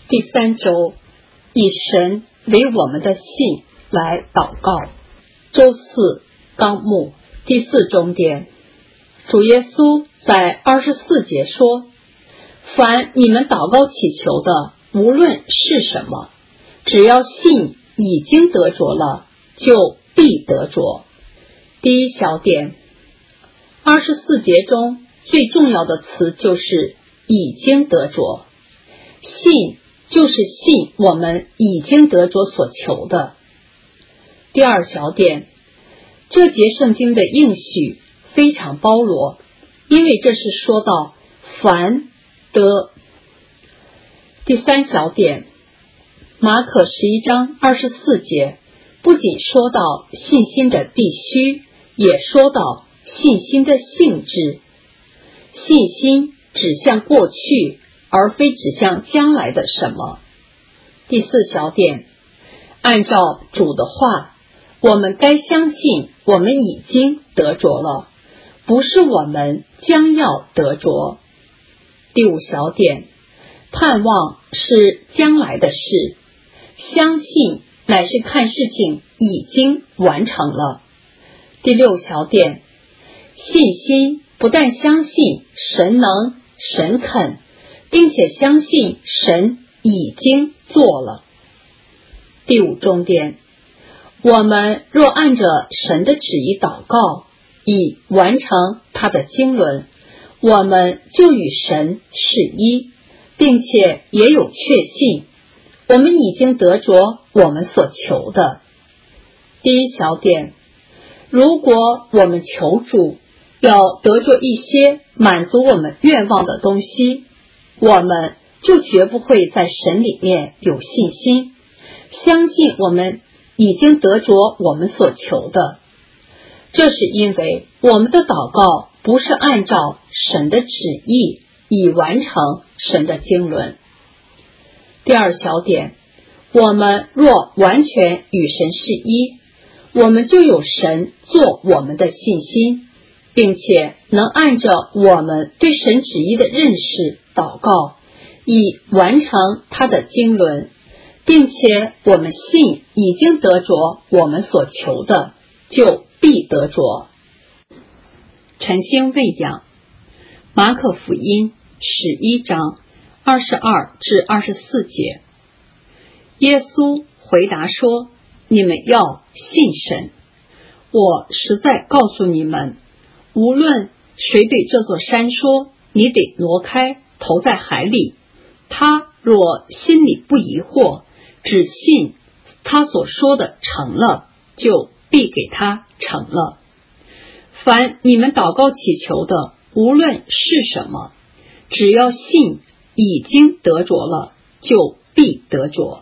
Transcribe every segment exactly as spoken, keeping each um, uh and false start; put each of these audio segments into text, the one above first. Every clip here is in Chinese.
第三周，以神为我们的信来祷告。周四纲目第四重点，主耶稣在二十四节说：凡你们祷告祈求的，无论是什么，只要信已经得着了，就必得着。第一小点，二十四节中最重要的词就是已经得着。信就是信我们已经得着所求的。第二小点，这节圣经的应许非常包罗，因为这是说到凡得。第三小点，马可十一章二十四节不仅说到信心的必须，也说到信心的性质。信心指向过去，而非指向将来的什么。第四小点，按照主的话，我们该相信我们已经得着了，不是我们将要得着。第五小点，盼望是将来的事，相信乃是看事情已经完成了。第六小点，信心不但相信神能、神肯，并且相信神已经做了。第五重点，我们若按着神的旨意祷告，以完成他的经纶，我们就与神是一，并且也有确信，我们已经得着我们所求的。第一小点，如果我们求主要得着一些满足我们愿望的东西，我们就绝不会在神里面有信心，相信我们已经得着我们所求的。这是因为我们的祷告不是按照神的旨意，以完成神的经纶。第二小点，我们若完全与神是一，我们就有神做我们的信心，并且能按照我们对神旨意的认识祷告，以完成他的经纶，并且我们信已经得着我们所求的，就必得着。晨星喂养，马可福音十一章二十二至二十四节。耶稣回答说：你们要信神。我实在告诉你们，无论谁对这座山说，你得挪开，投在海里，他若心里不疑惑，只信他所说的成了，就必给他成了。凡你们祷告祈求的，无论是什么，只要信已经得着了，就必得着。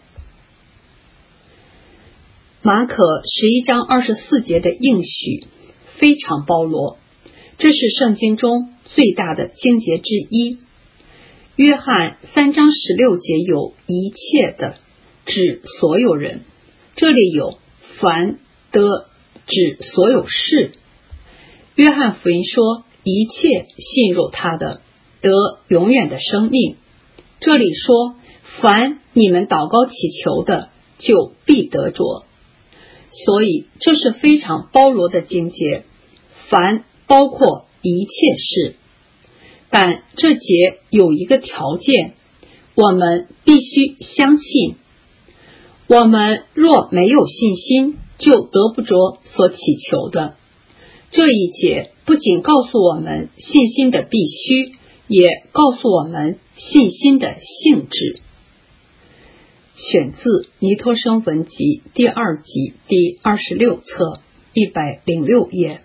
马可十一章二十四节的应许非常包罗，这是圣经中最大的经节之一。约翰三章十六节有一切的，指所有人，这里有凡的，指所有事。约翰福音说，一切信入他的得永远的生命，这里说凡你们祷告祈求的，就必得着。所以这是非常包罗的经节，凡包括一切事。但这节有一个条件，我们必须相信。我们若没有信心，就得不着所祈求的。这一节不仅告诉我们信心的必须，也告诉我们信心的性质。选自尼托生文集第二集第二十六册一百零六页。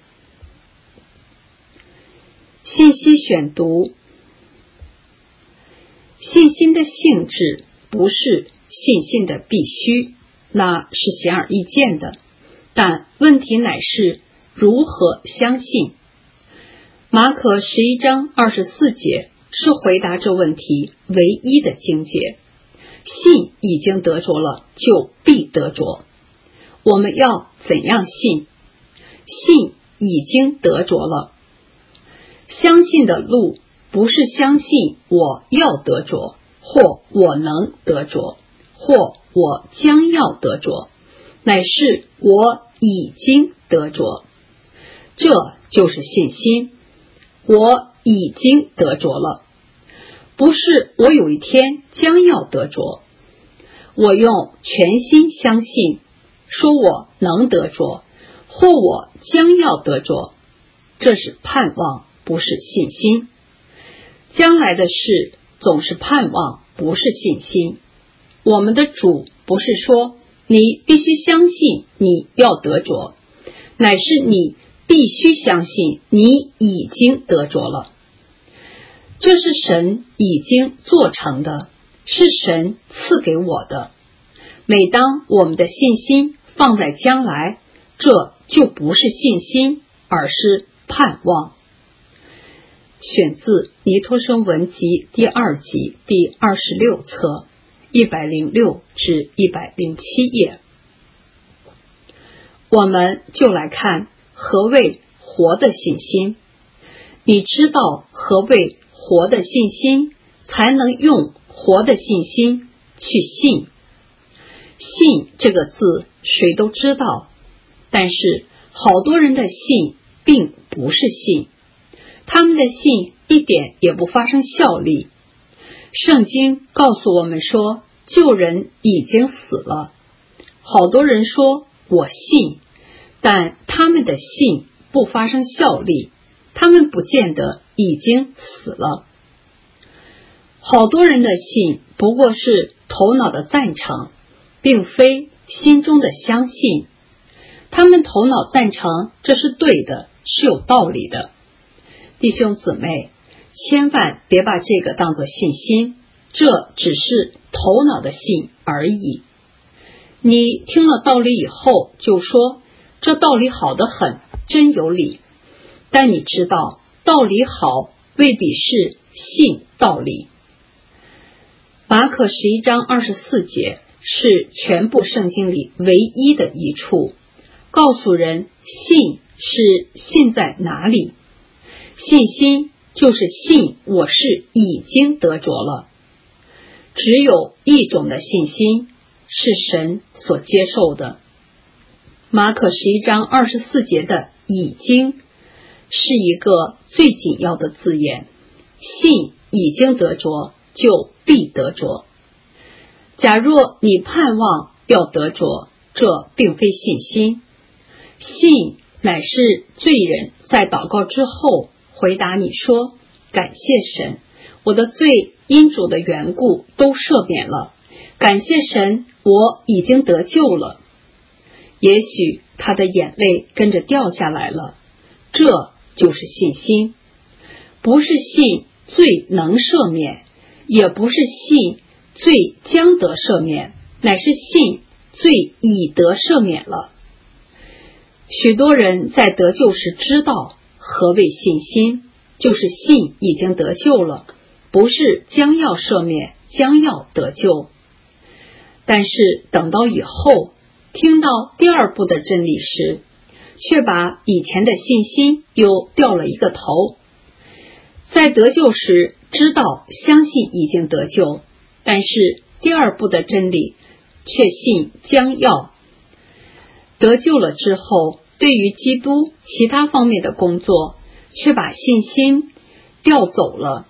信息选读，信心的性质不是信心的必须，那是显而易见的，但问题乃是如何相信。马可十一章二十四节是回答这问题唯一的经节，信已经得着了，就必得着。我们要怎样信？信已经得着了。相信的路不是相信我要得着， 或我能得着，或我将要得着，乃是我已经得着。这就是信心，我已经得着了，不是我有一天将要得着。我用全心相信，说我能得着，或我将要得着，这是盼望，不是信心。将来的事总是盼望，不是信心。我们的主不是说你必须相信你要得着，乃是你必须相信你已经得着了。这是神已经做成的，是神赐给我的。每当我们的信心放在将来，这就不是信心，而是盼望。选自尼托生文集第二集第二十六册一百零六至一百零七页。我们就来看何谓活的信心。你知道何谓活的信心，才能用活的信心去信。信这个字谁都知道，但是好多人的信并不是信，他们的信一点也不发生效力。圣经告诉我们说，旧人已经死了。好多人说我信，但他们的信不发生效力，他们不见得已经死了。好多人的信不过是头脑的赞成，并非心中的相信。他们头脑赞成这是对的，是有道理的。弟兄姊妹，千万别把这个当作信心，这只是头脑的信而已。你听了道理以后就说，这道理好得很，真有理。但你知道，道理好未必是信道理。马可十一章二十四节是全部圣经里唯一的一处，告诉人信是信在哪里。信心就是信我是已经得着了。只有一种的信心是神所接受的。马可十一章二十四节的已经是一个最紧要的字眼，信已经得着就必得着。假若你盼望要得着，这并非信心。信乃是罪人在祷告之后回答你说，感谢神，我的罪因主的缘故都赦免了，感谢神，我已经得救了。也许他的眼泪跟着掉下来了，这就是信心。不是信罪能赦免，也不是信罪将得赦免，乃是信罪已得赦免了。许多人在得救时知道何谓信心，就是信已经得救了，不是将要赦免，将要得救。但是等到以后听到第二步的真理时，却把以前的信心又掉了一个头。在得救时知道相信已经得救，但是第二步的真理却信将要。得救了之后，对于基督其他方面的工作却把信心调走了。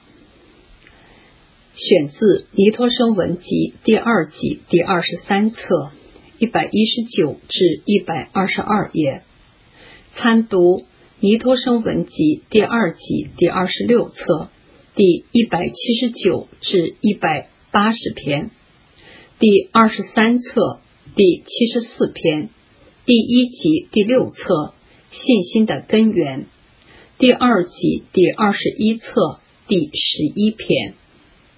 选自尼托生文集第二集第二十三册一百一十九至一百二十二页，参读尼托生文集第二集第二十六册第一百七十九至一百八十篇，第二十三册第七十四篇，第一集第六册信心的根源，第二集第二十一册第十一篇。